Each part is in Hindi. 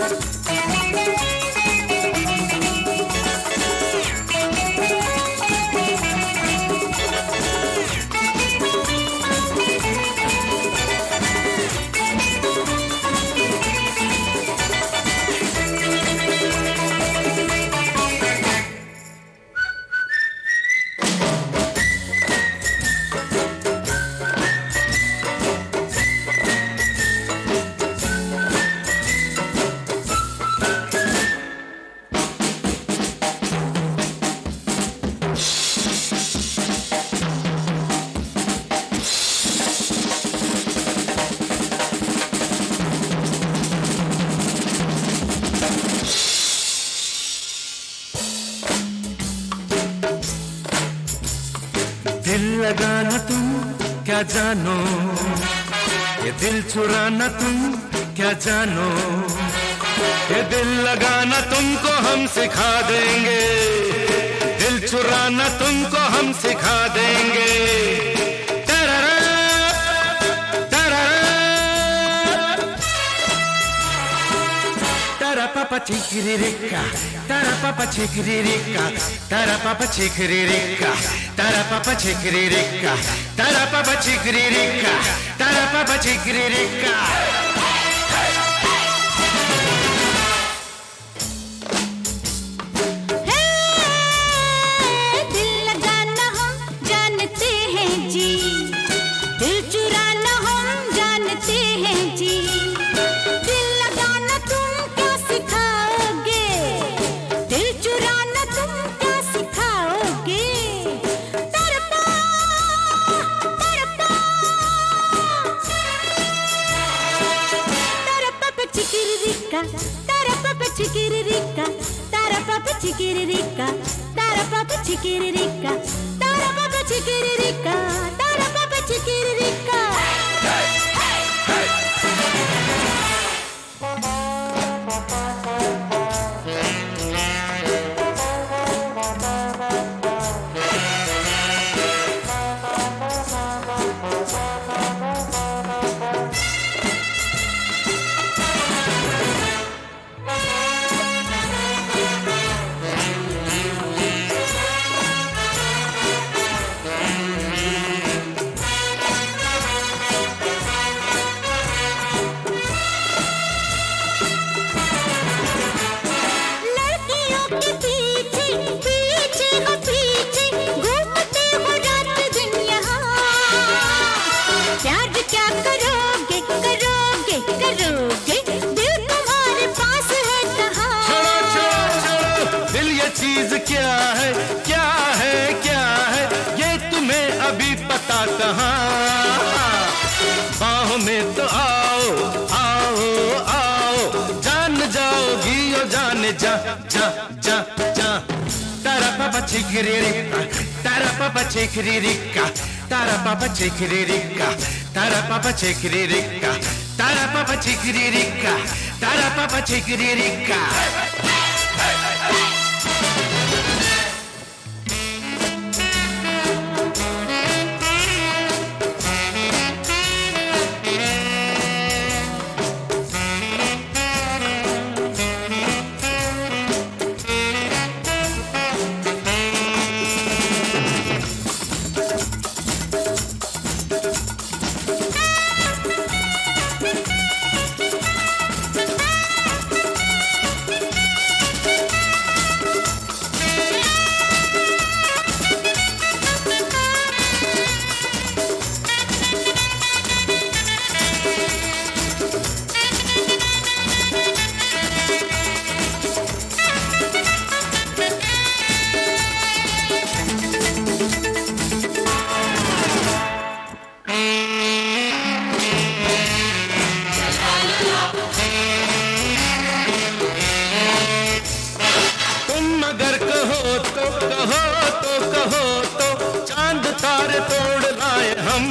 दिल लगाना तुम क्या जानो, ये दिल चुराना तुम क्या जानो, ये दिल लगाना तुमको हम सिखा देंगे, दिल चुराना तुमको हम सिखा देंगे। तररा, तररा, तरा पापा चिकिरिरिका, तरा पापा चिकिरिरिका, तरा पापा चिकिरिरिका, तरा पापा चिकिरिरिका, तरा पापा चिकिरिरिका, तरा पापा चिकिरिरिका। Tara papa chikiririka, tara papa chikiririka, tara papa chikiririka, tara papa chikiririka, tara papa chikiririka. चीज क्या है, क्या है, क्या है, ये तुम्हें अभी पता कहाँ। बाहों में तो आओ, आओ, आओ, जान जाओगी ओ जाने जा, जा, जा, जा। तारा पापा चिकिरिरिका, तारा पापा चिकिरिरिका, तारा पापा चिकिरिरिका, तारा पापा चिकिरिरिका, तारा पापा चिकिरिरिका, तारा पापा चिकिरिरिका। चांद तारे तोड़ लाए हम,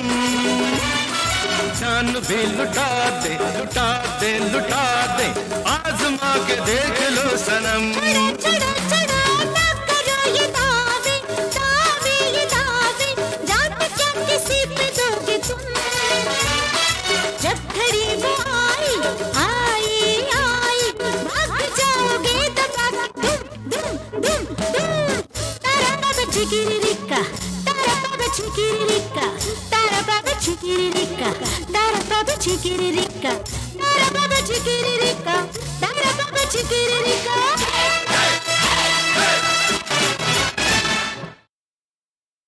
जान भी लुटा दे, लुटा दे, लुटा दे, आजमा के देख लो सनम। चढ़ो चढ़ो ना करो ये दावे, दावे ये दावे, जान क्या किसी पे दोगे तुम। जब घड़ी वो आई, आई, आई, chiquiririca, tarapapa chiquiririca, tarapapa chiquiririca, tarapapa chiquiririca, tarapapa chiquiririca.